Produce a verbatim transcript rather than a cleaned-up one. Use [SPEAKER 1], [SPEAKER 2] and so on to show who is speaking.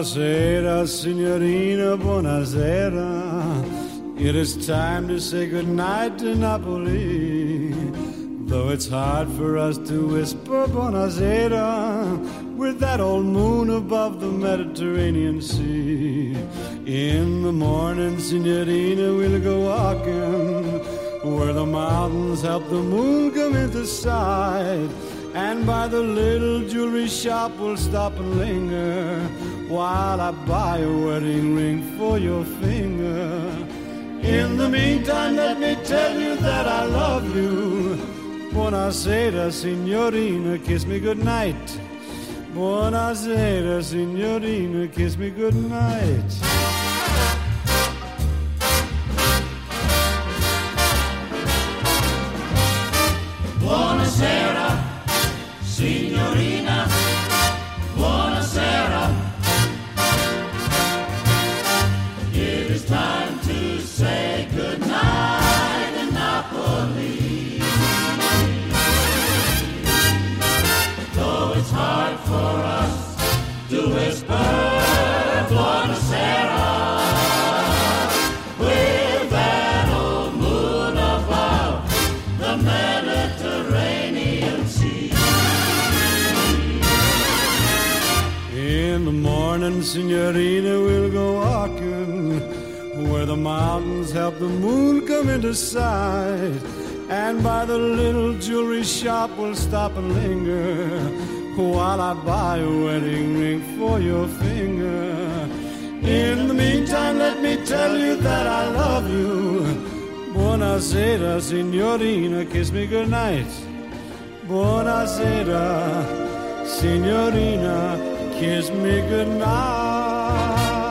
[SPEAKER 1] Buonasera, signorina, buonasera. It is time to say goodnight to Napoli. Though it's hard for us to whisper buonasera with that old moon above the Mediterranean Sea. In the morning, signorina, we'll go walking where the mountains help the moon come into sight. And by the little jewelry shop we'll stop and linger while I buy a wedding ring for your finger. In the meantime, let me tell you that I love you. Buonasera, signorina, kiss me goodnight. Buonasera, signorina, kiss me goodnight.
[SPEAKER 2] Buonasera, signorina, buonasera. It is time to say goodnight in Napoli. Though it's hard for us to whisper buonasera with that old moon above the Mediterranean Sea.
[SPEAKER 1] In the morning, signorina, we'll go walking where the mountains help the moon come into sight. And by the little jewelry shop we'll stop and linger while I buy a wedding ring for your finger. In the meantime, let me tell you that I love you. Buonasera, signorina, kiss me goodnight. Buonasera, signorina, kiss me goodnight.